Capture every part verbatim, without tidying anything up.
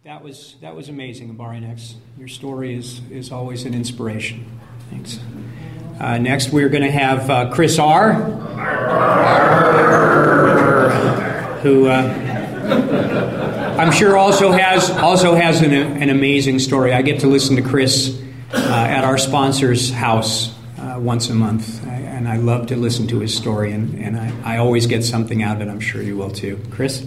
That was that was amazing, Abarinex. Your story is, is always an inspiration. Thanks. Uh, next, we're going to have uh, Chris R., who uh, I'm sure also has also has an, an amazing story. I get to listen to Chris uh, at our sponsor's house uh, once a month, I, and I love to listen to his story, and, and I, I always get something out of it. I'm sure you will too. Chris?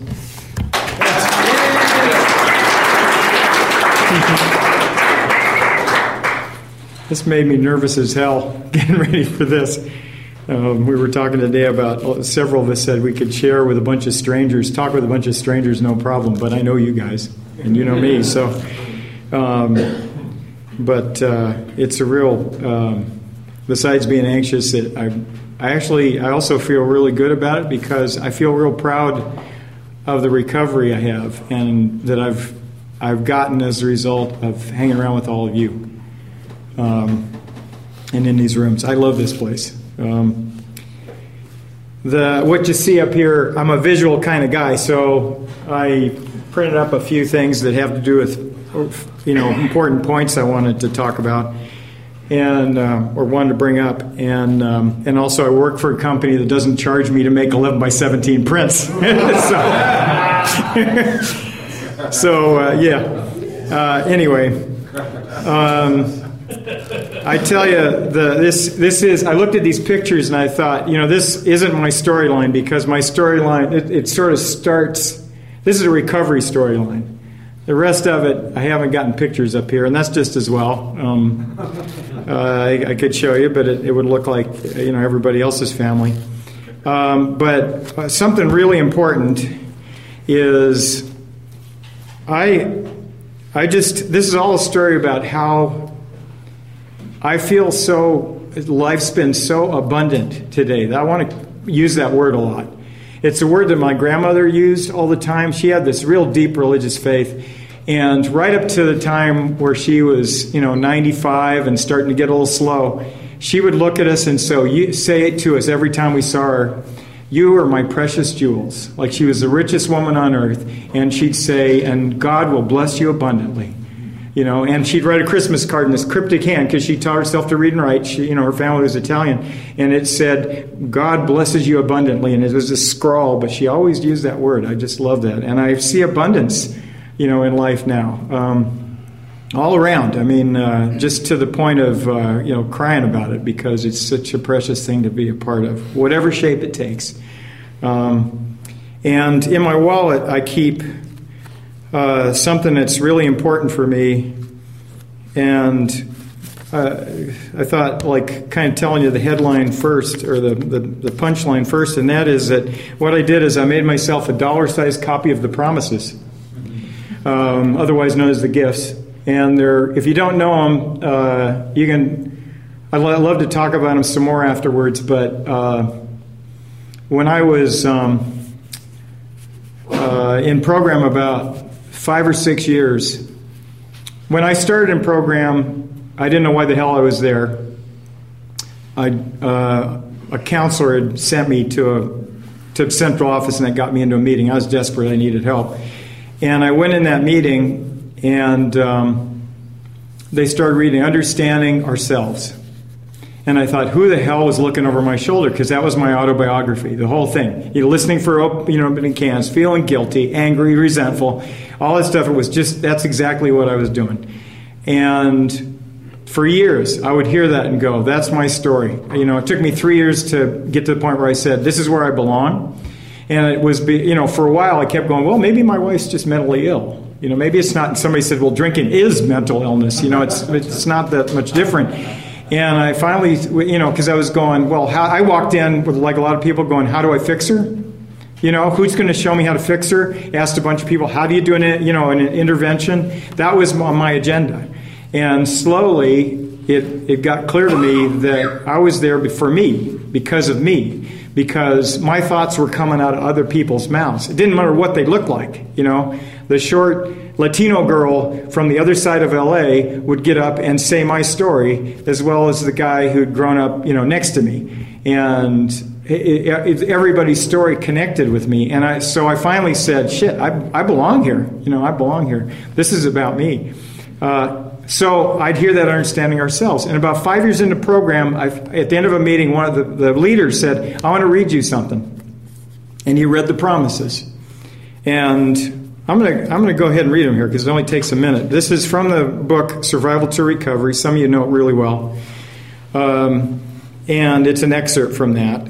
This made me nervous as hell getting ready for this. Um, we were talking today about, several of us said we could share with a bunch of strangers, talk with a bunch of strangers, no problem, but I know you guys, and you know me, so. Um, but uh, it's a real, um, besides being anxious, it, I, I actually, I also feel really good about it because I feel real proud of the recovery I have and that I've I've gotten as a result of hanging around with all of you um, and in these rooms. I love this place. Um, the what you see up here, I'm a visual kind of guy, so I printed up a few things that have to do with, you know, important points I wanted to talk about and uh, or wanted to bring up, and um, and also I work for a company that doesn't charge me to make eleven by seventeen prints. so, so uh, yeah. Uh, anyway, um, I tell you, the this this is. I looked at these pictures and I thought, you know, this isn't my storyline because my storyline it, it sort of starts. This is a recovery storyline. The rest of it, I haven't gotten pictures up here, and that's just as well. Um, uh, I, I could show you, but it, it would look like, you know, everybody else's family. Um, but uh, something really important is I, I just, this is all a story about how I feel so, life's been so abundant today. I want to use that word a lot. It's a word that my grandmother used all the time. She had this real deep religious faith. And right up to the time where she was, you know, ninety-five and starting to get a little slow, she would look at us and so you, say it to us every time we saw her, "You are my precious jewels." Like she was the richest woman on earth. And she'd say, "And God will bless you abundantly." You know, and she'd write a Christmas card in this cryptic hand because she taught herself to read and write. She, you know, her family was Italian. And it said, "God blesses you abundantly." And it was a scrawl, but she always used that word. I just love that. And I see abundance, you know, in life now. Um, all around. I mean, uh, just to the point of, uh, you know, crying about it because it's such a precious thing to be a part of, whatever shape it takes. Um, and in my wallet, I keep Uh, something that's really important for me, and uh, I thought, like, kind of telling you the headline first, or the, the, the punchline first, and that is that what I did is I made myself a dollar-sized copy of the Promises, um, otherwise known as the Gifts. And they're, if you don't know them, uh, you can. I'd love to talk about them some more afterwards, but uh, when I was um, uh, in program about five or six years. When I started in program, I didn't know why the hell I was there. I, uh, a counselor had sent me to a to central office, and that got me into a meeting. I was desperate. I needed help. And I went in that meeting, and um, they started reading Understanding Ourselves. And I thought, who the hell was looking over my shoulder? Because that was my autobiography, the whole thing. You know, listening for, you know, opening cans, feeling guilty, angry, resentful, all that stuff. It was just, that's exactly what I was doing. And for years, I would hear that and go, that's my story. You know, it took me three years to get to the point where I said, this is where I belong. And it was, you know, for a while I kept going, well, maybe my wife's just mentally ill. You know, maybe it's not. And somebody said, well, drinking is mental illness. You know, it's it's not that much different. And I finally, you know, because I was going, well, how, I walked in with, like a lot of people, going, how do I fix her? You know, who's going to show me how to fix her? Asked a bunch of people, how do you do an, you know, an intervention? That was on my agenda. And slowly, it, it got clear to me that I was there for me, because of me, because my thoughts were coming out of other people's mouths. It didn't matter what they looked like, you know. The short Latino girl from the other side of L A would get up and say my story, as well as the guy who'd grown up, you know, next to me. And it, it, everybody's story connected with me. And I, so I finally said, shit, I, I belong here. You know, I belong here. This is about me. Uh, so I'd hear that understanding ourselves. And about five years into the program, I, at the end of a meeting, one of the, the leaders said, I want to read you something. And he read the promises. And I'm going to I'm going to go ahead and read them here because it only takes a minute. This is from the book Survival to Recovery. Some of you know it really well. Um, and it's an excerpt from that.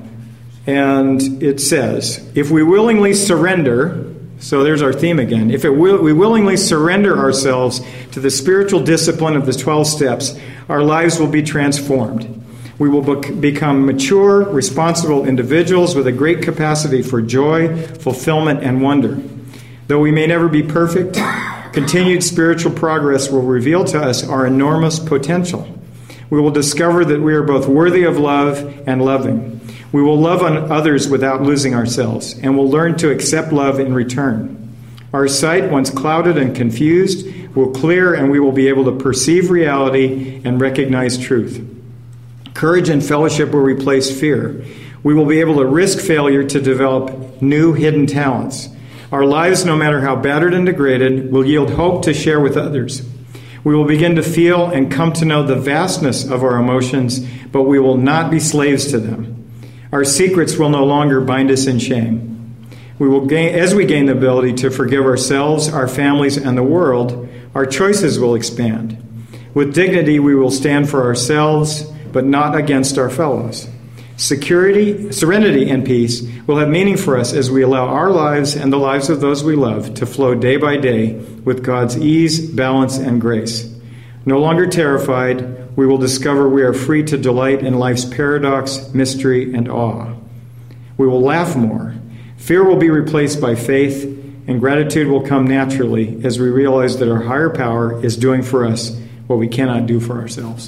And it says, if we willingly surrender, so there's our theme again, if it will, we willingly surrender ourselves to the spiritual discipline of the twelve steps, our lives will be transformed. We will bec- become mature, responsible individuals with a great capacity for joy, fulfillment, and wonder. Though we may never be perfect, continued spiritual progress will reveal to us our enormous potential. We will discover that we are both worthy of love and loving. We will love on others without losing ourselves, and will learn to accept love in return. Our sight, once clouded and confused, will clear, and we will be able to perceive reality and recognize truth. Courage and fellowship will replace fear. We will be able to risk failure to develop new hidden talents. Our lives, no matter how battered and degraded, will yield hope to share with others. We will begin to feel and come to know the vastness of our emotions, but we will not be slaves to them. Our secrets will no longer bind us in shame. We will gain, as we gain the ability to forgive ourselves, our families, and the world, our choices will expand. With dignity, we will stand for ourselves, but not against our fellows. Security, serenity, and peace will have meaning for us as we allow our lives and the lives of those we love to flow day by day with God's ease, balance, and grace. No longer terrified, we will discover we are free to delight in life's paradox, mystery, and awe. We will laugh more. Fear will be replaced by faith, and gratitude will come naturally as we realize that our higher power is doing for us what we cannot do for ourselves.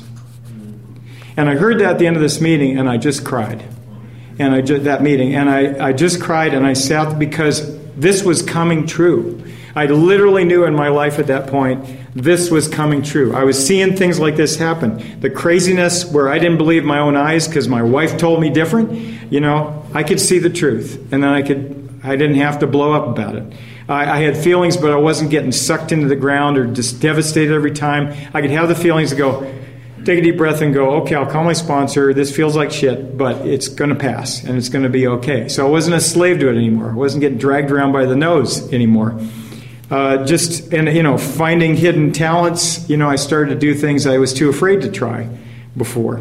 And I heard that at the end of this meeting, and I just cried. And I just, that meeting, and I, I just cried, and I sat because this was coming true. I literally knew in my life at that point, this was coming true. I was seeing things like this happen. The craziness where I didn't believe my own eyes because my wife told me different, you know, I could see the truth. And then I could, I didn't have to blow up about it. I, I had feelings, but I wasn't getting sucked into the ground or just devastated every time. I could have the feelings to go, take a deep breath and go, okay, I'll call my sponsor. This feels like shit, but it's going to pass, and it's going to be okay. So I wasn't a slave to it anymore. I wasn't getting dragged around by the nose anymore. Uh, just, and, you know, finding hidden talents. You know, I started to do things I was too afraid to try before.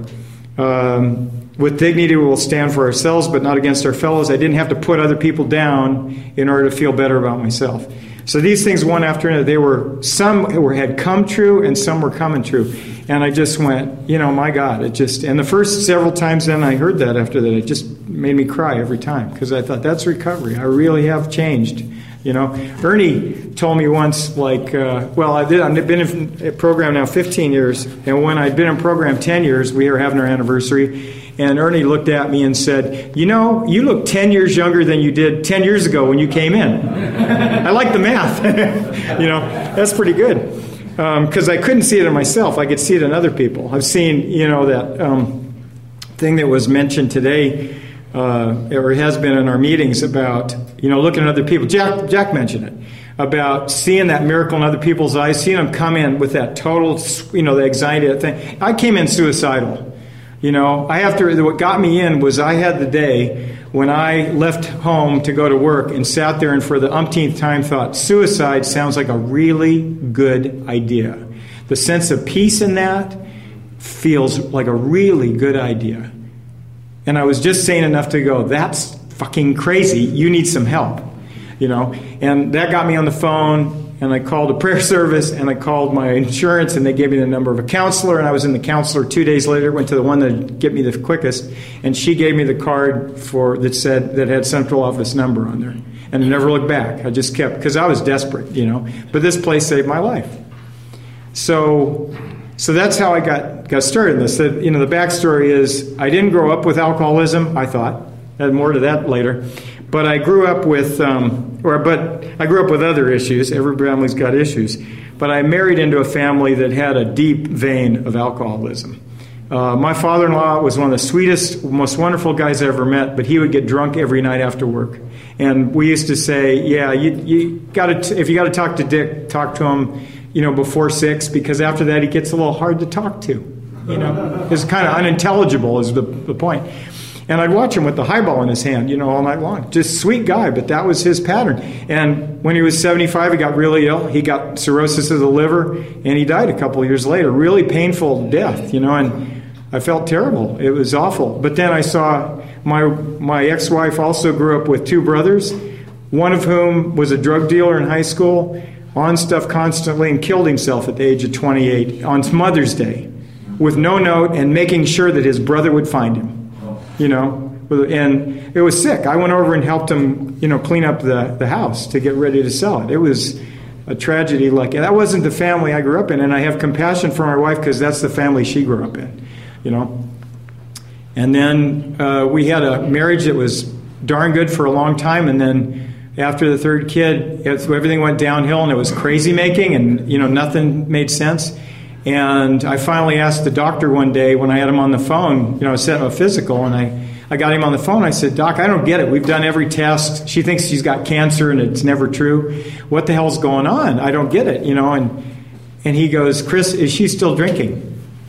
Um, with dignity, we will stand for ourselves, but not against our fellows. I didn't have to put other people down in order to feel better about myself. So these things, one after another, they were, some were had come true and some were coming true. And I just went, you know, my God, it just, and the first several times then I heard that after that, it just made me cry every time because I thought, that's recovery. I really have changed, you know. Ernie told me once, like, uh, well, I did, I've been in a program now fifteen years, and when I'd been in program ten years, we were having our anniversary, and Ernie looked at me and said, you know, you look ten years younger than you did ten years ago when you came in. I like the math. You know, that's pretty good. Because um, I couldn't see it in myself. I could see it in other people. I've seen, you know, that um, thing that was mentioned today, uh, or has been in our meetings about, you know, looking at other people. Jack, Jack mentioned it, about seeing that miracle in other people's eyes, seeing them come in with that total, you know, the anxiety, that thing. I came in suicidal. You know, I have to, what got me in was I had the day when I left home to go to work and sat there and for the umpteenth time thought, suicide sounds like a really good idea. The sense of peace in that feels like a really good idea. And I was just sane enough to go, that's fucking crazy. You need some help. You know, and that got me on the phone. And I called a prayer service, and I called my insurance, and they gave me the number of a counselor, and I was in the counselor two days later, went to the one that would get me the quickest, and she gave me the card for that said that had central office number on there. And I never looked back. I just kept, because I was desperate, you know. But this place saved my life. So so that's how I got, got started in this. The, you know, the backstory is I didn't grow up with alcoholism, I thought. I had more to that later. But I grew up with, um, or but I grew up with other issues. Every family's got issues. But I married into a family that had a deep vein of alcoholism. Uh, my father-in-law was one of the sweetest, most wonderful guys I ever met, but he would get drunk every night after work. And we used to say, yeah, you, you got to if you got to talk to Dick, talk to him, you know, before six, because after that he gets a little hard to talk to. You know, it's kind of unintelligible is the, the point. And I'd watch him with the highball in his hand, you know, all night long. Just sweet guy, but that was his pattern. And when he was seventy-five, he got really ill. He got cirrhosis of the liver, and he died a couple of years later. Really painful death, you know, and I felt terrible. It was awful. But then I saw my my ex-wife also grew up with two brothers, one of whom was a drug dealer in high school, on stuff constantly, and killed himself at the age of twenty-eight on Mother's Day with no note and making sure that his brother would find him, you know. And it was sick. I went over and helped him, you know, clean up the, the house to get ready to sell it. It was a tragedy. Like, and that wasn't the family I grew up in, and I have compassion for my wife because that's the family she grew up in. You know, and then uh, we had a marriage that was darn good for a long time, and then after the third kid, it, everything went downhill, and it was crazy making, and you know nothing made sense. And I finally asked the doctor one day when I had him on the phone, you know, I set him a physical, and I, I got him on the phone. I said, Doc, I don't get it. We've done every test. She thinks she's got cancer, and it's never true. What the hell's going on? I don't get it, you know. And and he goes, Chris, is she still drinking?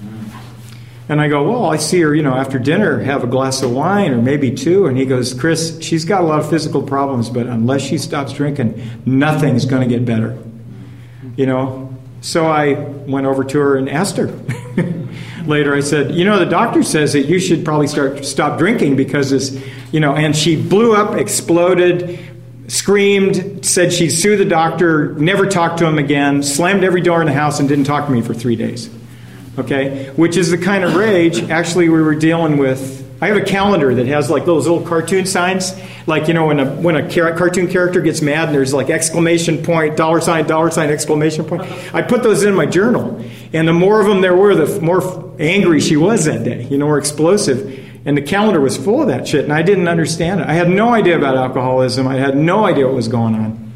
And I go, well, I see her, you know, after dinner, have a glass of wine or maybe two. And he goes, Chris, she's got a lot of physical problems, but unless she stops drinking, nothing's going to get better. You know? So I went over to her and asked her. Later I said, you know, the doctor says that you should probably start stop drinking because it's, you know, and she blew up, exploded, screamed, said she'd sue the doctor, never talked to him again, slammed every door in the house and didn't talk to me for three days. Okay, which is the kind of rage, actually, we were dealing with. I have a calendar that has like those little cartoon signs, like, you know, when a when a car- cartoon character gets mad and there's like exclamation point, dollar sign, dollar sign, exclamation point. I put those in my journal, and the more of them there were, the more angry she was that day, you know, or explosive. And the calendar was full of that shit, and I didn't understand it. I had no idea about alcoholism. I had no idea what was going on.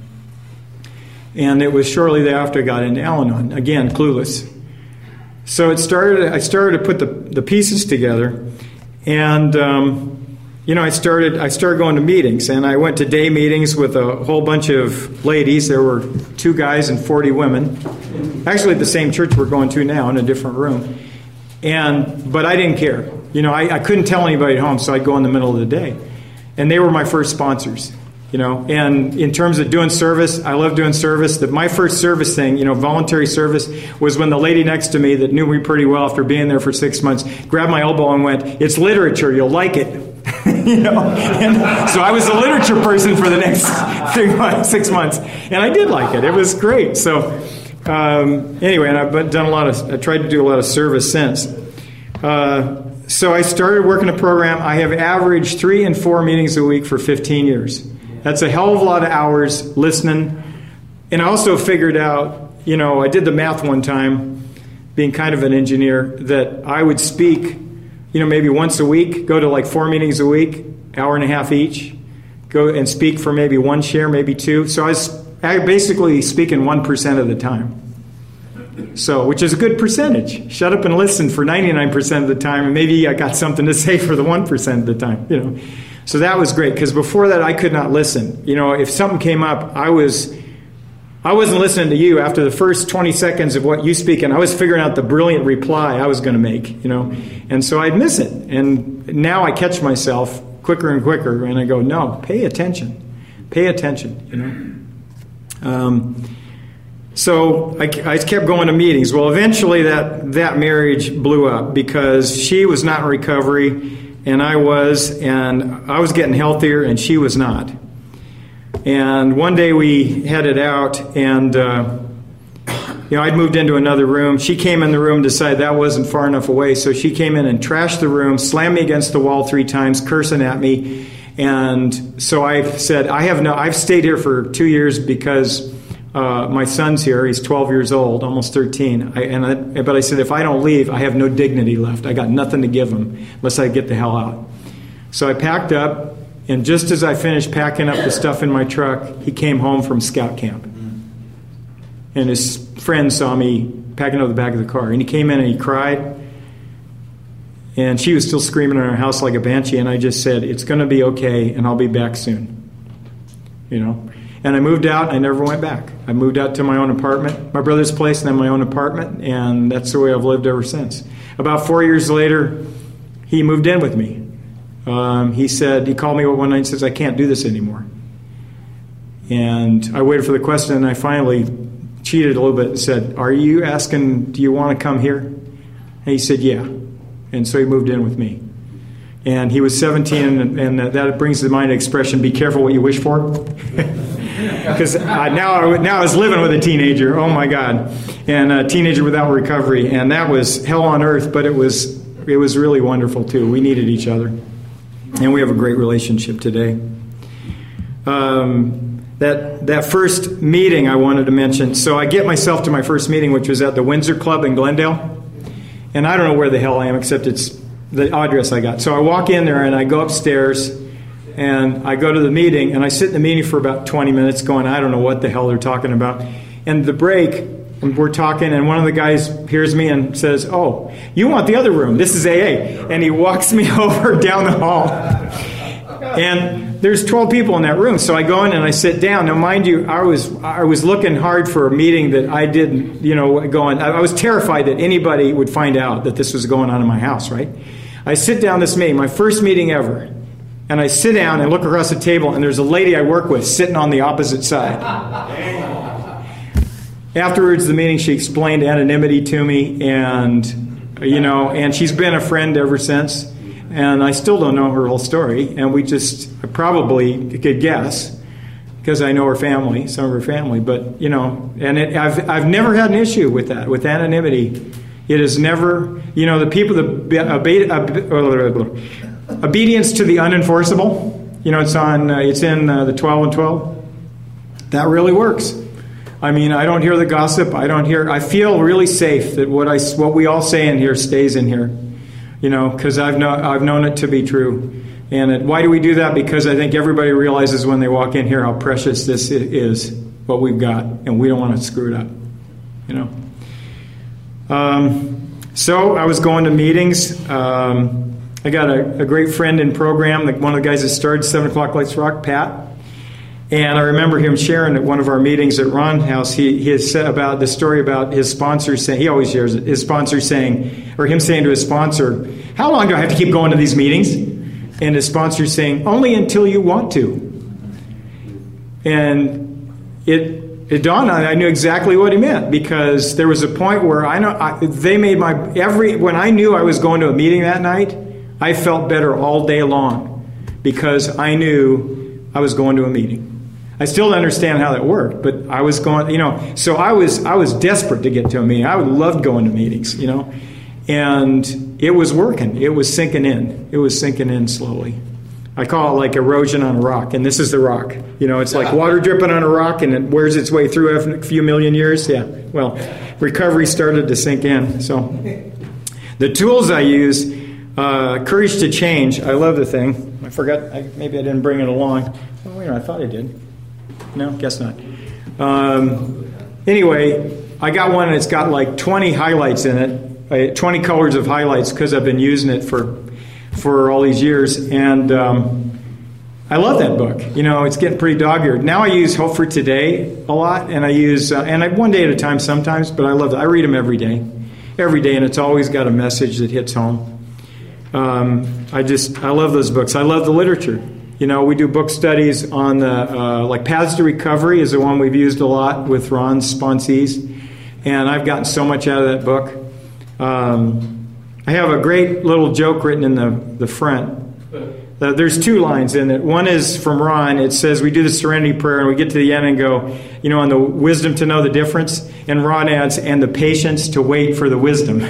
And it was shortly thereafter I got into Al-Anon. Again, clueless. So it started. I started to put the, the pieces together, and um, you know, I started. I started going to meetings, and I went to day meetings with a whole bunch of ladies. There were two guys and forty women, actually at the same church we're going to now in a different room. And but I didn't care. You know, I, I couldn't tell anybody at home, so I'd go in the middle of the day, and they were my first sponsors. You know, and in terms of doing service, I love doing service. That my first service thing, you know, voluntary service, was when the lady next to me that knew me pretty well after being there for six months grabbed my elbow and went, "It's literature, you'll like it." You know, and so I was a literature person for the next three months, six months, and I did like it. It was great. So um, anyway, and I've done a lot of, I tried to do a lot of service since. Uh, so I started working a program. I have averaged three and four meetings a week for fifteen years. That's a hell of a lot of hours listening. And I also figured out, you know, I did the math one time, being kind of an engineer, that I would speak, you know, maybe once a week, go to like four meetings a week, hour and a half each, go and speak for maybe one share, maybe two. So I was I basically speaking one percent of the time. So, which is a good percentage. Shut up and listen for ninety-nine percent of the time, and maybe I got something to say for the one percent of the time, you know. So that was great, because before that I could not listen. You know, if something came up, I was, I wasn't listening to you after the first twenty seconds of what you speak, and I was figuring out the brilliant reply I was going to make, you know. And so I'd miss it. And now I catch myself quicker and quicker, and I go, no, pay attention. Pay attention, you know. Um, so I, I kept going to meetings. Well, eventually that, that marriage blew up because she was not in recovery, and I was, and I was getting healthier, and she was not. And one day we headed out, and uh, you know, I'd moved into another room. She came in the room, decided that wasn't far enough away, so she came in and trashed the room, slammed me against the wall three times, cursing at me. And so I said, I have no. I've stayed here for two years because uh, my son's here. He's twelve years old, almost thirteen. I, and I, but I said, if I don't leave, I have no dignity left. I got nothing to give him unless I get the hell out. So I packed up, and just as I finished packing up the stuff in my truck, he came home from scout camp, and his friend saw me packing up the back of the car, and he came in and he cried, And she was still screaming in our house like a banshee, and I just said, it's going to be okay, and I'll be back soon. You know? And I moved out, and I never went back. I moved out to my own apartment, my brother's place, and then my own apartment, and that's the way I've lived ever since. About four years later, he moved in with me. Um, he said, he called me one night and says, I can't do this anymore. And I waited for the question, and I finally cheated a little bit and said, are you asking, do you want to come here? And he said, yeah. And so he moved in with me. And he was seventeen, and, and that brings to mind the expression, be careful what you wish for. Because uh, now, I, now I was living with a teenager, oh my God, and a teenager without recovery, and that was hell on earth, but it was it was really wonderful too. We needed each other, and we have a great relationship today. Um, that that first meeting I wanted to mention, so I get myself to my first meeting, which was at the Windsor Club in Glendale. And I don't know where the hell I am, except it's the address I got. So I walk in there, and I go upstairs, and I go to the meeting, and I sit in the meeting for about twenty minutes going, I don't know what the hell they're talking about. And the break, we're talking, and one of the guys hears me and says, oh, you want the other room. This is A A. And he walks me over down the hall. And there's twelve people in that room. So I go in and I sit down. Now, mind you, I was I was looking hard for a meeting that I didn't, you know, going. I was terrified that anybody would find out that this was going on in my house, right? I sit down this meeting, my first meeting ever, and I sit down and look across the table, and there's a lady I work with sitting on the opposite side. Afterwards, the meeting, she explained anonymity to me, and, you know, and she's been a friend ever since. And I still don't know her whole story, and we just I probably could guess because I know her family, some of her family. But you know, and it, I've I've never had an issue with that, with anonymity. It is never, you know, the people the obe, obedience to the unenforceable. You know, it's on uh, it's in uh, the twelve and twelve. That really works. I mean, I don't hear the gossip. I don't hear. I feel really safe that what I what we all say in here stays in here. You know, because I've, know, I've known it to be true. And it, why do we do that? Because I think everybody realizes when they walk in here how precious this is, what we've got, and we don't want to screw it up, you know. Um, so I was going to meetings. Um, I got a, a great friend in program, like one of the guys that started seven o'clock Lights Rock, Pat. And I remember him sharing at one of our meetings at Ron's house, he, he has said about the story about his sponsor saying, he always shares it, his sponsor saying, or him saying to his sponsor, how long do I have to keep going to these meetings? And his sponsor saying, only until you want to. And it it dawned on me, I knew exactly what he meant, because there was a point where I know I, they made my, every, when I knew I was going to a meeting that night, I felt better all day long, because I knew I was going to a meeting. I still don't understand how that worked, but I was going, you know, so I was I was desperate to get to a meeting. I loved going to meetings, you know, and it was working. It was sinking in. It was sinking in slowly. I call it like erosion on a rock, and this is the rock. You know, it's like water dripping on a rock, and it wears its way through after a few million years. Yeah, well, recovery started to sink in. So the tools I use, uh, Courage to Change. I love the thing. I forgot, I, maybe I didn't bring it along. Oh, wait a minute, I thought I did. No, guess not. Um, anyway, I got one, and it's got like twenty highlights in it, uh, twenty colors of highlights, because I've been using it for for all these years, and um, I love that book. You know, it's getting pretty dog-eared. Now I use Hope for Today a lot, and I use, uh, and I one day at a time sometimes, but I love it. I read them every day, every day, and it's always got a message that hits home. Um, I just, I love those books. I love the literature. You know, we do book studies on the, uh, like Paths to Recovery is the one we've used a lot with Ron's sponsees. And I've gotten so much out of that book. Um, I have a great little joke written in the, the front. Uh, there's two lines in it. One is from Ron. It says, we do the serenity prayer, and we get to the end and go, you know, on the wisdom to know the difference. And Ron adds, and the patience to wait for the wisdom.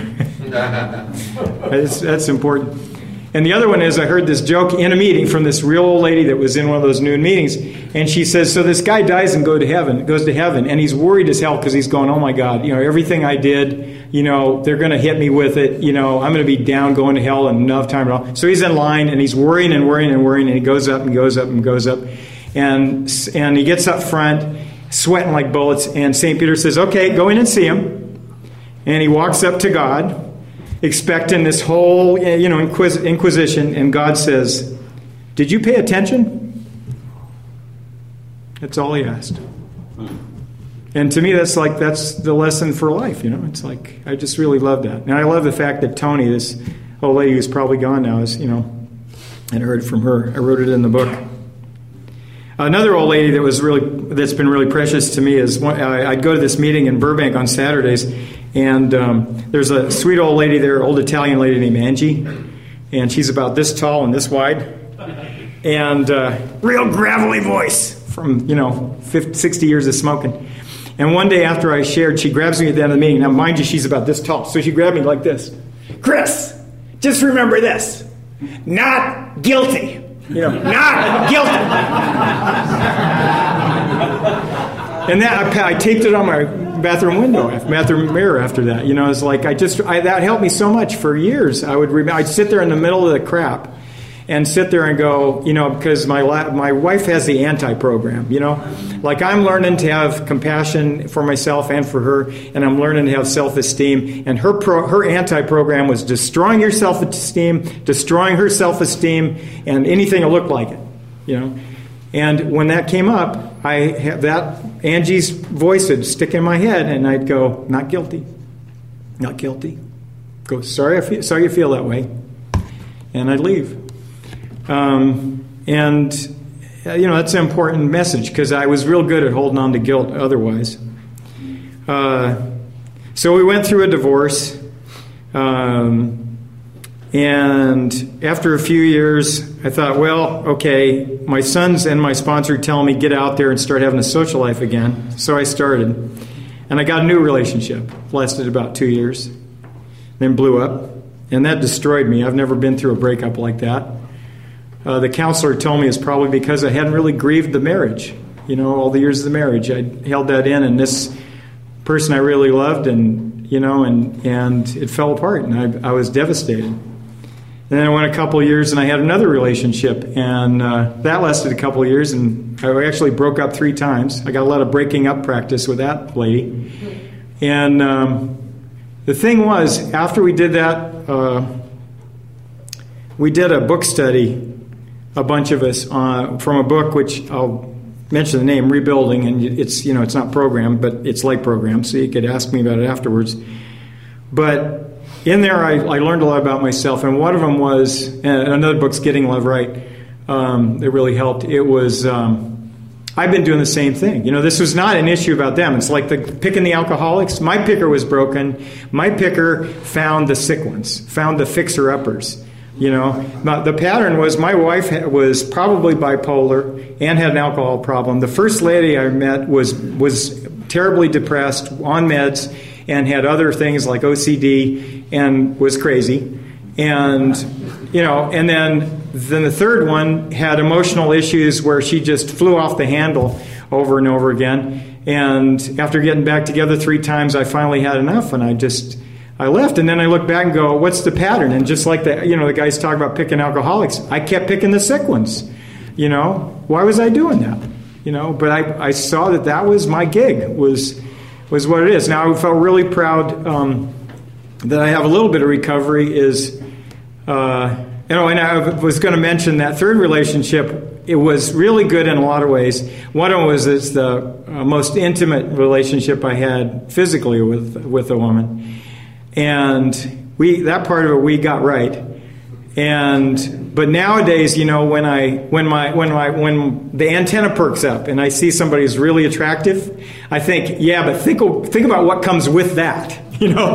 that's, that's important. And the other one is, I heard this joke in a meeting from this real old lady that was in one of those noon meetings. And she says, so this guy dies and go to heaven, goes to heaven. And he's worried as hell because he's going, oh my God, you know, everything I did, you know, they're going to hit me with it. You know, I'm going to be down going to hell in enough time at all. So he's in line, and he's worrying and worrying and worrying. And he goes up and goes up and goes up. And, and he gets up front, sweating like bullets. And Saint Peter says, okay, go in and see him. And he walks up to God. expecting this whole, you know, inquis- inquisition, and God says, "Did you pay attention?" That's all he asked. And to me, that's like, that's the lesson for life, you know. It's like, I just really love that. And I love the fact that Tony, this old lady who's probably gone now, is, you know, and I heard it from her. I wrote it in the book. Another old lady that was really, that's been really precious to me is, one, I, I'd go to this meeting in Burbank on Saturdays, and um, there's a sweet old lady there, old Italian lady named Angie, and she's about this tall and this wide, and uh, real gravelly voice from, you know, fifty, sixty years of smoking. And one day after I shared, she grabs me at the end of the meeting. Now, mind you, she's about this tall. So she grabbed me like this. "Chris, just remember this. Not guilty. You know, not guilty." And that, I, I taped it on my bathroom window, bathroom mirror after that. You know, it's like, I just, I, that helped me so much for years. I would remember, I'd sit there in the middle of the crap and sit there and go, you know, because my la- my wife has the anti-program, you know. Like, I'm learning to have compassion for myself and for her, and I'm learning to have self-esteem. And her pro- her anti-program was destroying your self-esteem, destroying her self-esteem, and anything that looked like it, you know. And when that came up, I had that Angie's voice would stick in my head, and I'd go, "Not guilty, not guilty." Go, "Sorry, I feel, sorry you feel that way," and I'd leave. Um, and, you know, that's an important message, because I was real good at holding on to guilt otherwise. Uh, so we went through a divorce. Um, and after a few years, I thought, well, okay, my sons and my sponsor tell me get out there and start having a social life again. So I started. And I got a new relationship. Lasted about two years. Then blew up. And that destroyed me. I've never been through a breakup like that. Uh, the counselor told me it's probably because I hadn't really grieved the marriage. You know, all the years of the marriage. I held that in, and this person I really loved, and, you know, and, and it fell apart, and I, I was devastated. And then I went a couple of years, and I had another relationship, and uh, that lasted a couple of years, and I actually broke up three times. I got a lot of breaking up practice with that lady. And um, the thing was, after we did that, uh, we did a book study, a bunch of us, uh, from a book which I'll mention the name, Rebuilding, and it's, you know, it's not programmed, but it's like programmed, so you could ask me about it afterwards. But in there, I, I learned a lot about myself, and one of them was, and another book's Getting Love Right, um, that really helped. It was, um, I've been doing the same thing. You know, this was not an issue about them. It's like the picking the alcoholics. My picker was broken. My picker found the sick ones, found the fixer-uppers. You know, the pattern was my wife was probably bipolar and had an alcohol problem. The first lady I met was was terribly depressed, on meds, and had other things like O C D, and was crazy. And, you know, and then then the third one had emotional issues where she just flew off the handle over and over again. And after getting back together three times, I finally had enough, and I just... I left, and then I look back and go, what's the pattern? And just like the, you know, the guys talk about picking alcoholics, I kept picking the sick ones. You know, why was I doing that? You know, but I, I saw that that was my gig, was was what it is. Now, I felt really proud um, that I have a little bit of recovery. Is uh, you know, and I was going to mention that third relationship. It was really good in a lot of ways. One of them was it's the uh, most intimate relationship I had physically with with a woman. And we that part of it we got right. And but nowadays, you know, when I when my when my when the antenna perks up and I see somebody who's really attractive, I think, yeah, but think think about what comes with that. You know,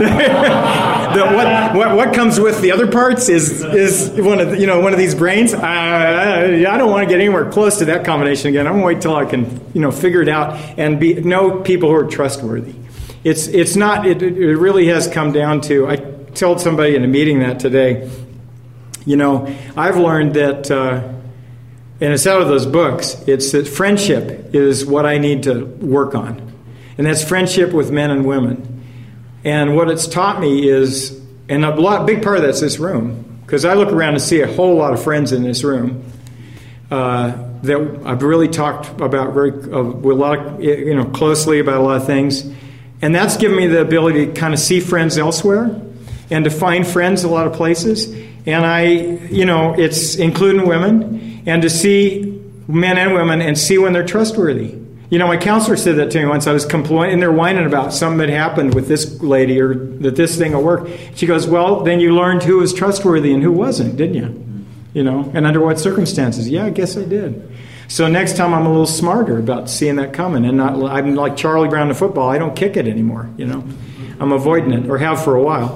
the, what, what what comes with the other parts is is one of the, you know one of these brains. I, I don't want to get anywhere close to that combination again. I'm gonna wait till I can you know figure it out and be know people who are trustworthy. It's it's not. It, it really has come down to. I told somebody in a meeting that today. You know, I've learned that, uh, and it's out of those books. It's that friendship is what I need to work on, and that's friendship with men and women. And what it's taught me is, and a lot, big part of that's this room, because I look around and see a whole lot of friends in this room uh, that I've really talked about very uh, with a lot of, you know closely about a lot of things. And that's given me the ability to kind of see friends elsewhere. and to find friends a lot of places. And I, you know, it's including women, and to see men and women and see when they're trustworthy. You know, my counselor said that to me once. I was complaining, and they're whining about something that happened with this lady, or that this thing will work. She goes, well, then you learned who was trustworthy and who wasn't, didn't you? You know, and under what circumstances? Yeah, I guess I did. So next time I'm a little smarter about seeing that coming, and not, I'm like Charlie Brown in football. I don't kick it anymore, you know. I'm avoiding it, or have for a while.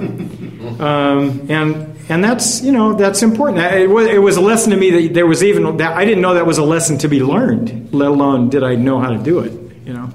Um, and and that's, you know, that's important. It was, it was a lesson to me that there was even, that I didn't know that was a lesson to be learned, let alone did I know how to do it, you know.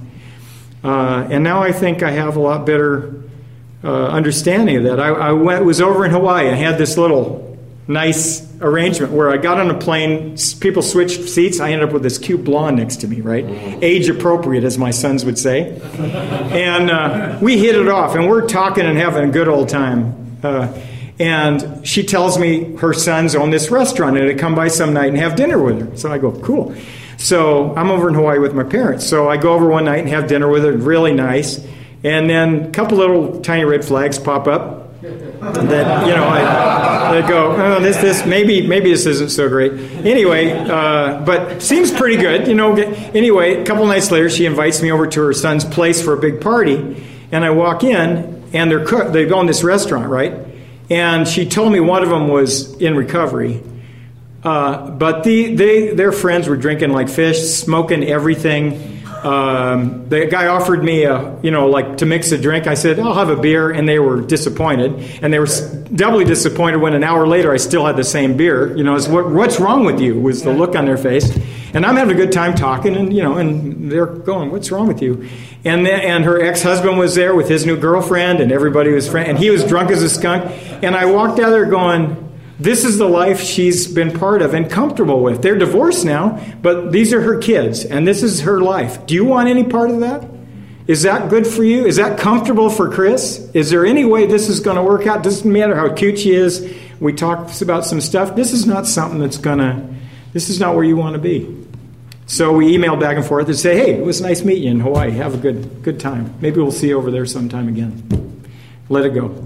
Uh, and now I think I have a lot better uh, understanding of that. I, I went, was over in Hawaii. I had this little nice arrangement where I got on a plane, people switched seats, I ended up with this cute blonde next to me, right? Age appropriate, as my sons would say. And uh, we hit it off, and we're talking and having a good old time. Uh, and she tells me her sons own this restaurant, and to come by some night and have dinner with her. So I go, cool. So I'm over in Hawaii with my parents. So I go over one night and have dinner with her, really nice. And then a couple little tiny red flags pop up. That, you know, I, I go, oh, this, this, maybe, maybe this isn't so great. Anyway, uh, but seems pretty good, you know. Anyway, a couple nights later, she invites me over to her son's place for a big party, and I walk in, and they're cook, they own this restaurant, right? And she told me one of them was in recovery, uh, but the, they, their friends were drinking like fish, smoking everything. Um, the guy offered me a, you know, like to mix a drink. I said, I'll have a beer, and they were disappointed. And they were doubly disappointed when an hour later I still had the same beer. You know, it's, what, what's wrong with you was the look on their face. And I'm having a good time talking, and, you know, and they're going, what's wrong with you? And then, and her ex-husband was there with his new girlfriend, and everybody was friend, and he was drunk as a skunk. And I walked out there going, this is the life she's been part of and comfortable with. They're divorced now, but these are her kids, and this is her life. Do you want any part of that? Is that good for you? Is that comfortable for Chris? Is there any way this is going to work out? Doesn't matter how cute she is. We talked about some stuff. This is not something that's going to, this is not where you want to be. So we emailed back and forth and say, hey, it was nice meeting you in Hawaii. Have a good good time. Maybe we'll see you over there sometime again. Let it go.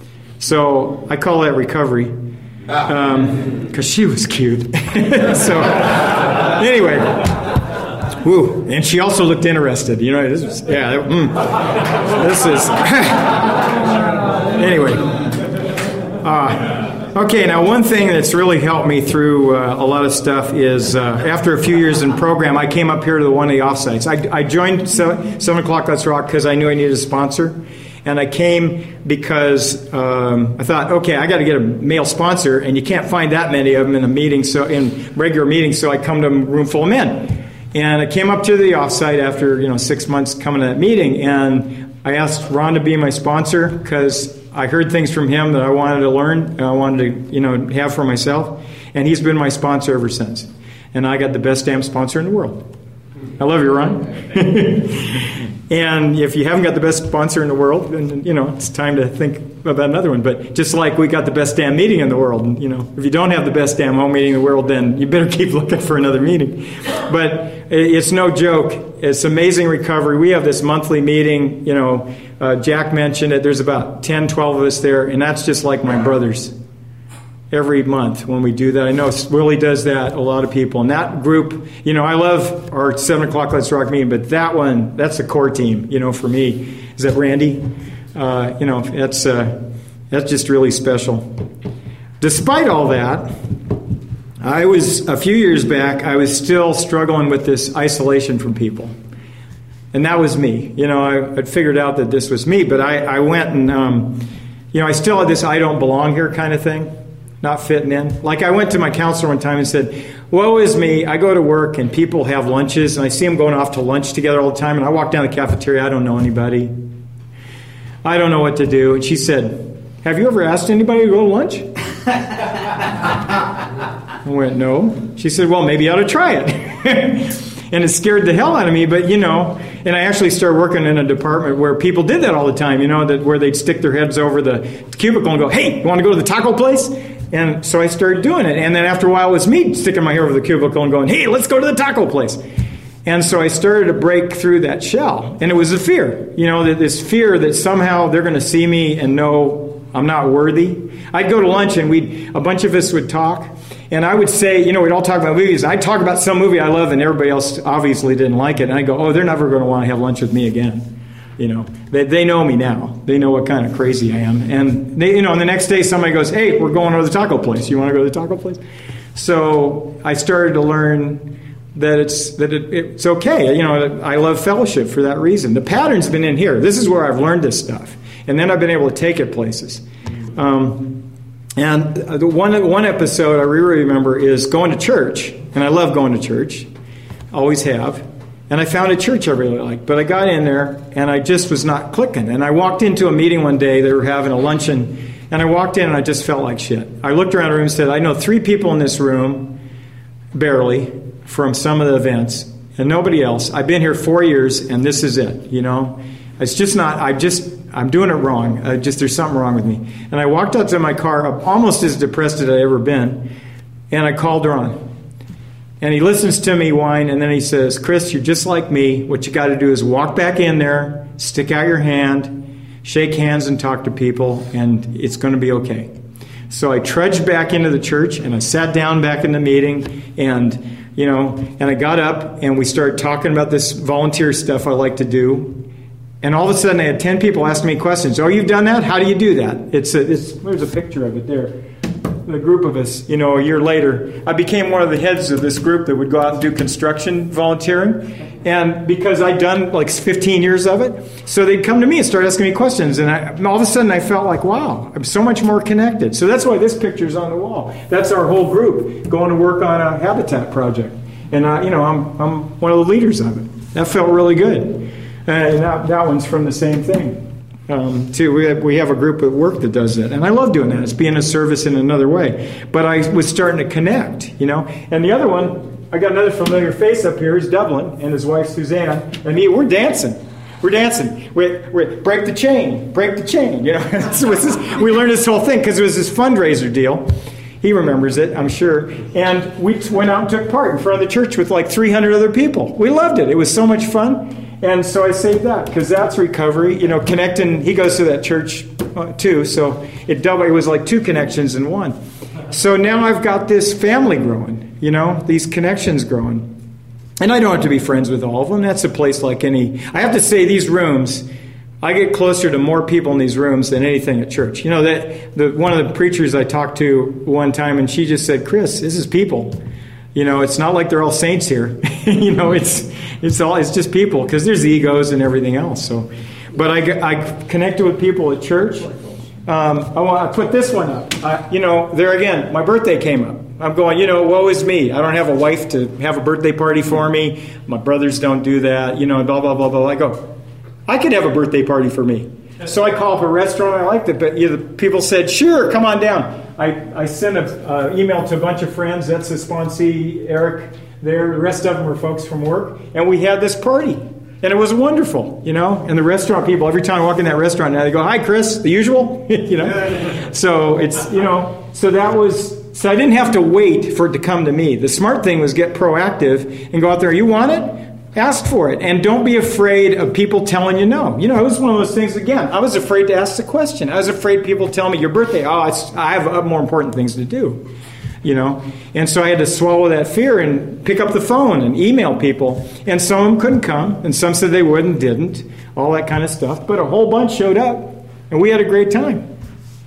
So I call that recovery. Because um, she was cute. So, anyway. Woo. And she also looked interested. You know, this was, yeah, mm, this is. Anyway. Uh, okay, now one thing that's really helped me through uh, a lot of stuff is uh, after a few years in program, I came up here to the one of the offsites. I, I joined seven o'clock Let's Rock because I knew I needed a sponsor. And I came because um, I thought, okay, I got to get a male sponsor, and you can't find that many of them in a meeting, so in regular meetings. So I come to a room full of men, and I came up to the offsite after you know six months coming to that meeting, and I asked Ron to be my sponsor because I heard things from him that I wanted to learn, and I wanted to you know have for myself, and he's been my sponsor ever since. And I got the best damn sponsor in the world. I love you, Ron. And if you haven't got the best sponsor in the world, then, you know, it's time to think about another one. But just like we got the best damn meeting in the world, and, you know, if you don't have the best damn home meeting in the world, then you better keep looking for another meeting. But it's no joke. It's amazing recovery. We have this monthly meeting, you know, uh, Jack mentioned it. There's about ten, twelve of us there, and that's just like my brothers. Every month when we do that. I know Willie does that, a lot of people. And that group, you know, I love our seven o'clock Let's Rock meeting, but that one, that's the core team, you know, for me. Is that Randy? Uh, you know, that's, uh, that's just really special. Despite all that, I was, a few years back, I was still struggling with this isolation from people. And that was me. You know, I, I'd figured out that this was me, but I, I went and, um, you know, I still had this I don't belong here kind of thing. Not fitting in. Like I went to my counselor one time and said, woe is me, I go to work and people have lunches and I see them going off to lunch together all the time and I walk down the cafeteria, I don't know anybody. I don't know what to do. And she said, have you ever asked anybody to go to lunch? I went, no. She said, well, maybe you ought to try it. And it scared the hell out of me, but you know, and I actually started working in a department where people did that all the time, you know, that where they'd stick their heads over the cubicle and go, hey, you want to go to the taco place? And so I started doing it. And then after a while, it was me sticking my hair over the cubicle and going, hey, let's go to the taco place. And so I started to break through that shell. And it was a fear, you know, that this fear that somehow they're going to see me and know I'm not worthy. I'd go to lunch and we'd, a bunch of us would talk. And I would say, you know, we'd all talk about movies. I'd talk about some movie I love and everybody else obviously didn't like it. And I'd go, oh, they're never going to want to have lunch with me again. You know, they, they know me now. They know what kind of crazy I am. And, they, you know, and the next day somebody goes, hey, we're going to the taco place. You want to go to the taco place? So I started to learn that it's that it, it's okay. You know, I love fellowship for that reason. The pattern's been in here. This is where I've learned this stuff. And then I've been able to take it places. Um, and the one, one episode I really remember is going to church. And I love going to church. Always have. And I found a church I really liked. But I got in there, and I just was not clicking. And I walked into a meeting one day. They were having a luncheon. And I walked in, and I just felt like shit. I looked around the room and said, I know three people in this room, barely, from some of the events, and nobody else. I've been here four years, and this is it, you know. It's just not, I just, I'm doing it wrong. I just, there's something wrong with me. And I walked out to my car, almost as depressed as I'd ever been, and I called Ron. And he listens to me whine, and then he says, Chris, you're just like me. What you got to do is walk back in there, stick out your hand, shake hands and talk to people, and it's going to be okay. So I trudged back into the church, and I sat down back in the meeting, and, you know, and I got up, and we started talking about this volunteer stuff I like to do. And all of a sudden, I had ten people asking me questions. Oh, you've done that? How do you do that? It's a, it's, there's a picture of it there. The group of us, you know, a year later, I became one of the heads of this group that would go out and do construction volunteering. And because I'd done like fifteen years of it, so they'd come to me and start asking me questions. And I, all of a sudden I felt like, wow, I'm so much more connected. So that's why this picture's on the wall. That's our whole group going to work on a habitat project. And, I, you know, I'm, I'm one of the leaders of it. That felt really good. And that, that one's from the same thing. Um, too, we have, we have a group at work that does that, and I love doing that. It's being a service in another way. But I was starting to connect, you know. And the other one, I got another familiar face up here. Is Dublin and his wife Suzanne, and me. We're dancing. We're dancing. We we break the chain, break the chain. You know, so this, we learned this whole thing because it was this fundraiser deal. He remembers it, I'm sure. And we went out and took part in front of the church with like three hundred other people. We loved it. It was so much fun. And so I saved that because that's recovery. You know, connecting. He goes to that church uh, too, so it double. It was like two connections in one. So now I've got this family growing. You know, these connections growing, and I don't have to be friends with all of them. That's a place like any. I have to say, these rooms, I get closer to more people in these rooms than anything at church. You know, that the one of the preachers I talked to one time, and she just said, "Chris, this is people. You know, it's not like they're all saints here. you know, it's it's all it's just people because there's egos and everything else. So, but I, I connected with people at church. Um, I want I put this one up. I, you know, there again, my birthday came up. I'm going. You know, woe is me. I don't have a wife to have a birthday party for me. My brothers don't do that. You know, blah blah blah blah. I go. I could have a birthday party for me. So I called up a restaurant. I liked it, but you know, the people said, "Sure, come on down." I, I sent an uh, email to a bunch of friends. That's the sponsee, Eric there. The rest of them were folks from work. And we had this party. And it was wonderful, you know. And the restaurant people, every time I walk in that restaurant now, they go, "Hi, Chris," the usual, you know. So it's, you know, so that was, so I didn't have to wait for it to come to me. The smart thing was get proactive and go out there. You want it? Ask for it. And don't be afraid of people telling you no. You know, it was one of those things, again, I was afraid to ask the question. I was afraid people tell me, your birthday, oh, it's, I have more important things to do. You know, and so I had to swallow that fear and pick up the phone and email people. And some of them couldn't come, and some said they would and didn't, all that kind of stuff. But a whole bunch showed up, and we had a great time.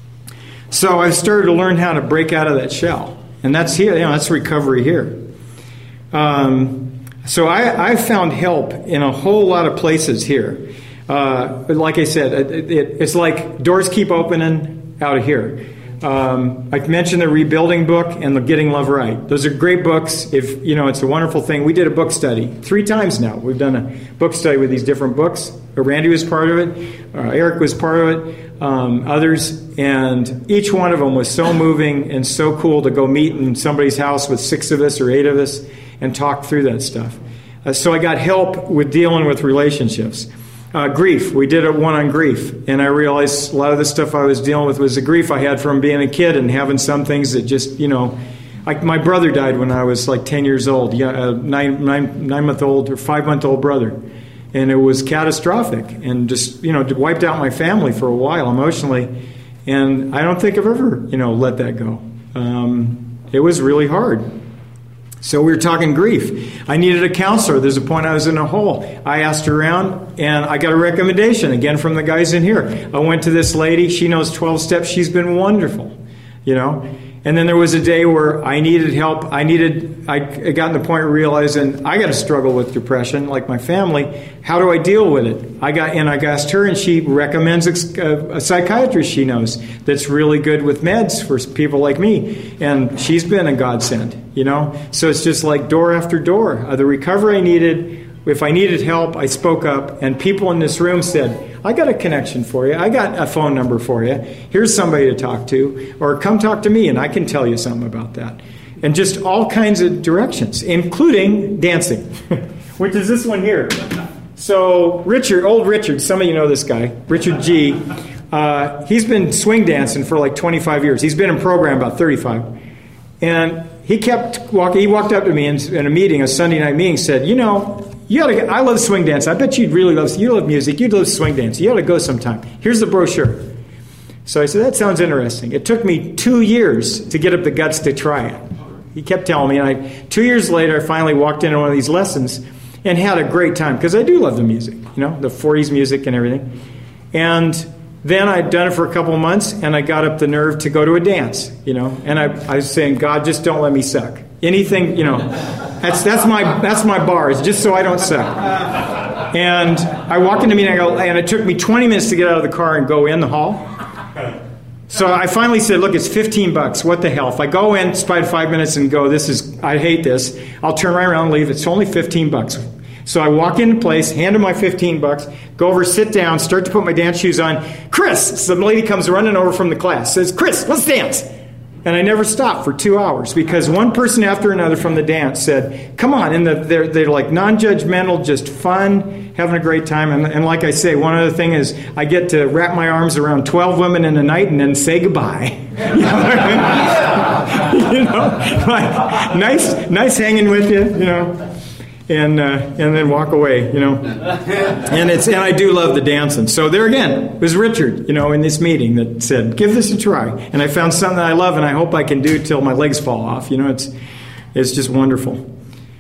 So I started to learn how to break out of that shell. And that's here, you know, that's recovery here. Um... So I, I found help in a whole lot of places here. Uh, like I said, it, it, it's like doors keep opening out of here. Um, I mentioned the Rebuilding book and the Getting Love Right. Those are great books. If you know, it's a wonderful thing. We did a book study three times now. We've done a book study with these different books. Randy was part of it. Uh, Eric was part of it. Um, others, and each one of them was so moving and so cool to go meet in somebody's house with six of us or eight of us and talk through that stuff. Uh, so I got help with dealing with relationships. Uh, grief. We did a one on grief, and I realized a lot of the stuff I was dealing with was the grief I had from being a kid and having some things that just, you know, like my brother died when I was like ten years old, yeah, a nine, nine, nine month old or five month old brother, and it was catastrophic and just, you know, wiped out my family for a while emotionally. And I don't think I've ever, you know, let that go. Um, it was really hard. So we were talking grief. I needed a counselor. There's a point I was in a hole. I asked around, and I got a recommendation, again, from the guys in here. I went to this lady. She knows twelve steps. She's been wonderful, you know. And then there was a day where I needed help. I needed, I got to the point of realizing I got to struggle with depression like my family. How do I deal with it? I got, and I asked her, and she recommends a, a psychiatrist she knows that's really good with meds for people like me. And she's been a godsend, you know. So it's just like door after door. Uh, the recovery I needed, if I needed help, I spoke up, and people in this room said, I got a connection for you. I got a phone number for you. Here's somebody to talk to. Or come talk to me, and I can tell you something about that. And just all kinds of directions, including dancing, which is this one here. So Richard, old Richard, some of you know this guy, Richard G. Uh, he's been swing dancing for like twenty-five years. He's been in program about thirty-five. And he kept walking. He walked up to me in, in a meeting, a Sunday night meeting, said, you know, you ought to. I love swing dance. I bet you'd really love. You love music. You'd love swing dance. You ought to go sometime. Here's the brochure. So I said, that sounds interesting. It took me two years to get up the guts to try it. He kept telling me, and I, two years later, I finally walked into one of these lessons and had a great time because I do love the music, you know, the forties music and everything. And then I'd done it for a couple of months, and I got up the nerve to go to a dance, you know. And I, I was saying, God, just don't let me suck. Anything, you know, that's that's my that's my bar. It's just so I don't suck. And I walk into the meeting, I go, and it took me twenty minutes to get out of the car and go in the hall. So I finally said, look, it's fifteen bucks. What the hell? If I go in, spend five minutes and go, this is, I hate this. I'll turn right around and leave. It's only fifteen bucks. So I walk into place, hand him my fifteen bucks, go over, sit down, start to put my dance shoes on. Chris, some lady comes running over from the class, says, Chris, let's dance. And I never stopped for two hours because one person after another from the dance said, come on. And the, they're, they're like non-judgmental, just fun, having a great time. And, and like I say, one other thing is I get to wrap my arms around twelve women in a night and then say goodbye. You know what I mean? You know, like, nice, nice hanging with you, you know. And uh, and then walk away, you know. And it's and I do love the dancing. So there again, it was Richard, you know, in this meeting that said, give this a try. And I found something that I love and I hope I can do till my legs fall off. You know, it's it's just wonderful.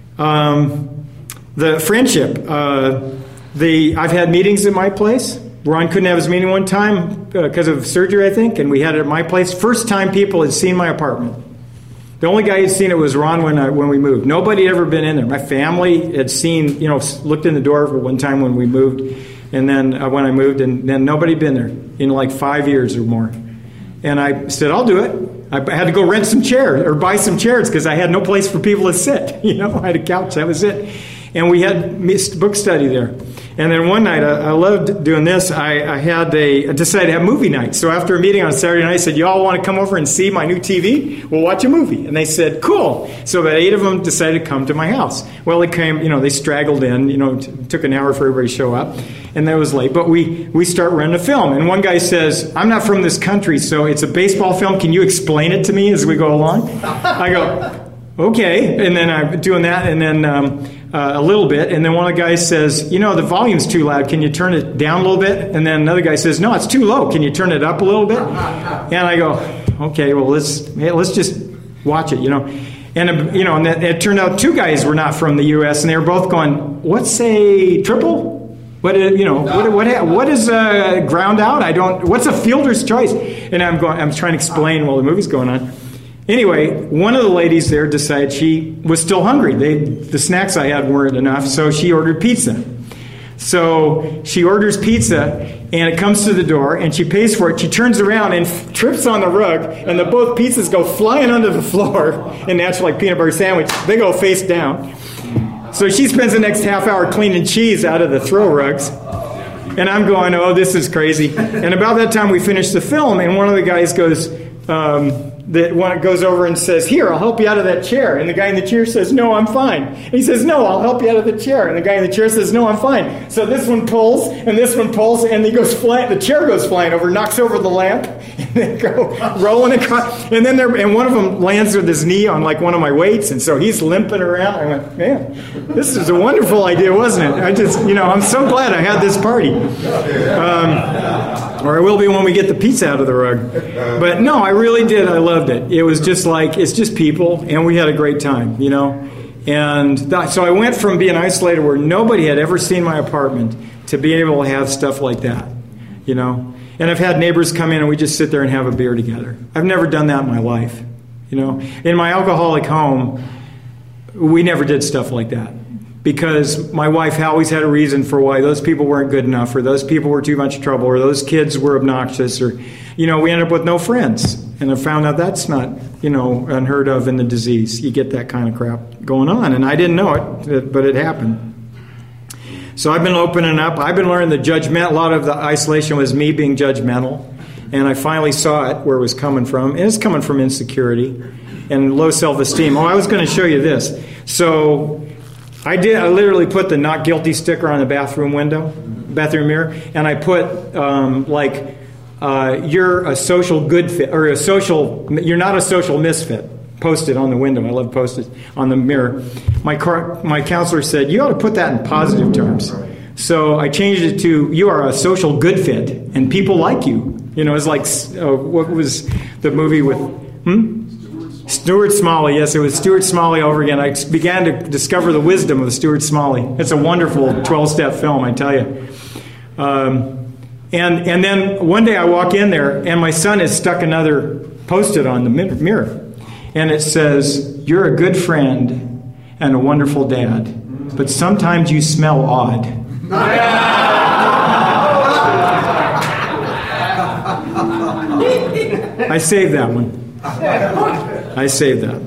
Um, the friendship. Uh, the I've had meetings at my place. Ron couldn't have his meeting one time because uh, of surgery, I think, and we had it at my place. First time people had seen my apartment. The only guy who'd seen it was Ron when I, when we moved. Nobody had ever been in there. My family had seen, you know, looked in the door for one time when we moved, and then uh, when I moved, and then nobody had been there in like five years or more. And I said, I'll do it. I had to go rent some chairs or buy some chairs because I had no place for people to sit. You know, I had a couch. That was it. And we had book study there. And then one night, I, I loved doing this. I, I had a I decided to have movie night. So after a meeting on Saturday night, I said, "You all want to come over and see my new T V? We'll watch a movie." And they said, "Cool." So about eight of them decided to come to my house. Well, they came. You know, they straggled in. You know, t- took an hour for everybody to show up, and that was late. But we we start running a film, and one guy says, "I'm not from this country, so it's a baseball film. Can you explain it to me as we go along?" I go, "Okay," and then I'm doing that, and then. Um, Uh, a little bit, and then one of the guys says, you know, the volume's too loud, can you turn it down a little bit? And then another guy says, no, it's too low, can you turn it up a little bit? And I go, okay, well, let's hey, let's just watch it, you know. And, uh, you know, and it, it turned out two guys were not from the U S, and they were both going, what's a triple? What, uh, you know, what, what, what is uh, ground out? I don't, what's a fielder's choice? And I'm going, I'm trying to explain while the movie's going on. Anyway, one of the ladies there decided she was still hungry. They, the snacks I had weren't enough, so she ordered pizza. So she orders pizza, and it comes to the door, and she pays for it. She turns around and f- trips on the rug, and the both pizzas go flying onto the floor, and that's like peanut butter sandwich. They go face down. So she spends the next half hour cleaning cheese out of the throw rugs. And I'm going, oh, this is crazy. And about that time, we finished the film, and one of the guys goes... Um, that one goes over and says, here, I'll help you out of that chair. And the guy in the chair says, no, I'm fine. And he says, no, I'll help you out of the chair. And the guy in the chair says, no, I'm fine. So this one pulls, and this one pulls, and he goes flying. The chair goes flying over, knocks over the lamp, And they go rolling across. And then they're, and one of them lands with his knee on like one of my weights. And so he's limping around. I went, man, this is a wonderful idea, wasn't it? I just, you know, I'm so glad I had this party. Um, or I will be when we get the pizza out of the rug. But no, I really did. I loved it. It was just like, it's just people. And we had a great time, you know. And that, so I went from being isolated where nobody had ever seen my apartment to being able to have stuff like that, you know. And I've had neighbors come in and we just sit there and have a beer together. I've never done that in my life, you know. In my alcoholic home, we never did stuff like that because my wife always had a reason for why those people weren't good enough, or those people were too much trouble, or those kids were obnoxious, or, you know, we ended up with no friends. And I found out that's not, you know, unheard of in the disease. You get that kind of crap going on. And I didn't know it, but it happened. So I've been opening up. I've been learning the judgment. A lot of the isolation was me being judgmental. And I finally saw it where it was coming from. And it's coming from insecurity and low self-esteem. Oh, I was going to show you this. So I did. I literally put the not guilty sticker on the bathroom window, bathroom mirror. And I put um, like... Uh, you're a social good fit, or a social, you're not a social misfit. Posted on the window. I love post-its on the mirror. My car, my counselor said, you ought to put that in positive terms. So I changed it to, you are a social good fit, and people like you. You know, it's like, uh, what was the movie with, hmm? Stuart Smalley. Yes, it was Stuart Smalley over again. I began to discover the wisdom of Stuart Smalley. It's a wonderful twelve-step film, I tell you. Um... And and then one day I walk in there, and my son has stuck another Post-it on the mirror. And it says, you're a good friend and a wonderful dad, but sometimes you smell odd. I saved that one. I saved that.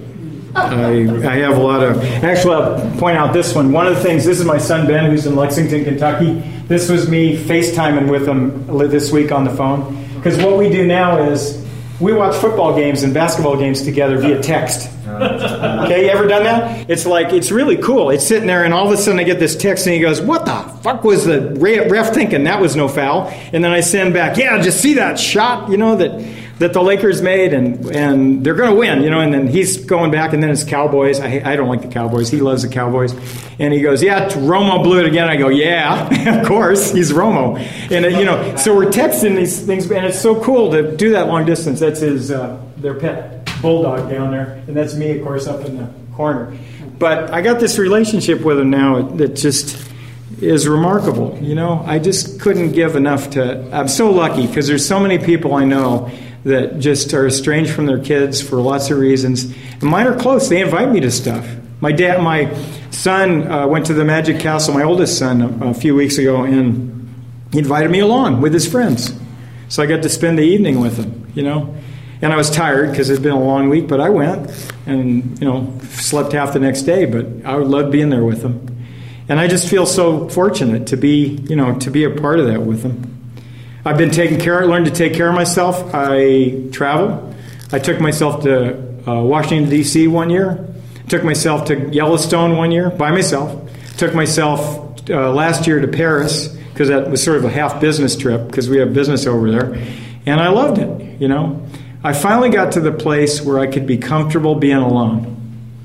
I, I have a lot of... Actually, I'll point out this one. One of the things... This is my son, Ben, who's in Lexington, Kentucky. This was me FaceTiming with him this week on the phone. Because what we do now is we watch football games and basketball games together via text. Okay, you ever done that? It's like, it's really cool. It's sitting there, and all of a sudden I get this text, and he goes, what the fuck was the ref thinking? That was no foul. And then I send back, yeah, just see that shot, you know, that... that the Lakers made, and and they're going to win, you know, and then he's going back, and then it's Cowboys. I I don't like the Cowboys. He loves the Cowboys. And he goes, yeah, Romo blew it again. I go, yeah, of course, he's Romo. And, uh, you know, so we're texting these things, and it's so cool to do that long distance. That's his, uh, their pet bulldog down there, and that's me, of course, up in the corner. But I got this relationship with him now that just is remarkable, you know. I just couldn't give enough to, I'm so lucky, because there's so many people I know that just are estranged from their kids for lots of reasons. And mine are close. They invite me to stuff. My dad, my son uh, went to the Magic Castle, my oldest son, a, a few weeks ago, and he invited me along with his friends. So I got to spend the evening with him, you know. And I was tired because it had been a long week, but I went and, you know, slept half the next day, but I loved being there with them. And I just feel so fortunate to be, you know, to be a part of that with them. I've been taking care, learned to take care of myself. I travel. I took myself to uh, Washington, D C one year. Took myself to Yellowstone one year by myself. Took myself uh, last year to Paris because that was sort of a half business trip because we have business over there. And I loved it, you know. I finally got to the place where I could be comfortable being alone.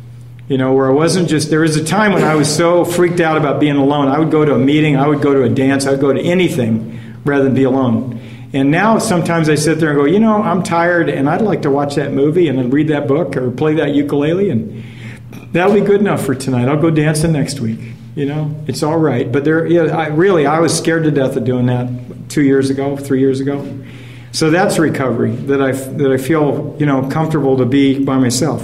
You know, where I wasn't just, there was a time when I was so freaked out about being alone. I would go to a meeting, I would go to a dance, I would go to anything rather than be alone. And now sometimes I sit there and go, you know, I'm tired and I'd like to watch that movie and then read that book or play that ukulele, and that'll be good enough for tonight. I'll go dancing next week. You know, it's all right. But there, yeah, I really, I was scared to death of doing that two years ago, three years ago. So that's recovery, that I, that I feel, you know, comfortable to be by myself.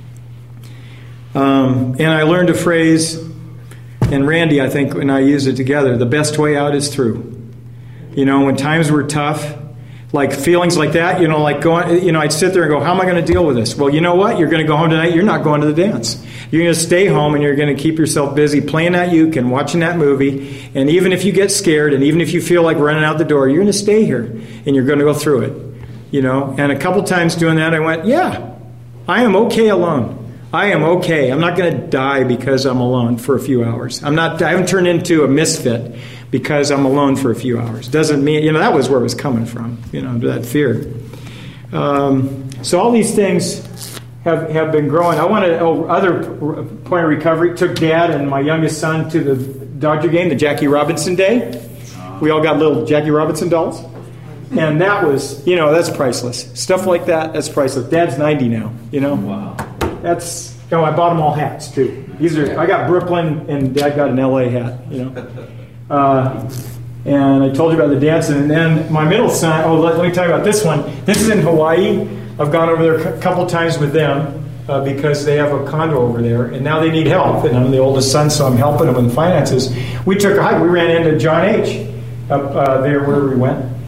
Um, and I learned a phrase, and Randy, I think, and I use it together, the best way out is through. You know, when times were tough, like feelings like that, you know, like going, you know, I'd sit there and go, how am I going to deal with this? Well, you know what? You're going to go home tonight. You're not going to the dance. You're going to stay home and you're going to keep yourself busy playing that uke and watching that movie. And even if you get scared and even if you feel like running out the door, you're going to stay here and you're going to go through it. You know, and a couple times doing that, I went, yeah, I am okay alone. I am okay. I'm not going to die because I'm alone for a few hours. I'm not, I haven't turned into a misfit because I'm alone for a few hours. Doesn't mean, you know, that was where it was coming from, you know, that fear. Um, so all these things have, have been growing. I wanted, oh, other point of recovery, took Dad and my youngest son to the Dodger game, the Jackie Robinson Day. We all got little Jackie Robinson dolls. And that was, you know, that's priceless. Stuff like that, that's priceless. Dad's ninety now, you know. Wow. That's, you know, I bought them all hats, too. These are, I got Brooklyn, and Dad got an L A hat, you know. Uh, and I told you about the dancing. And then my middle son, oh, let, let me tell you about this one. This is in Hawaii. I've gone over there a couple times with them uh, because they have a condo over there. And now they need help. And I'm the oldest son, so I'm helping them with the finances. We took a hike. We ran into John H. up uh, there where we went.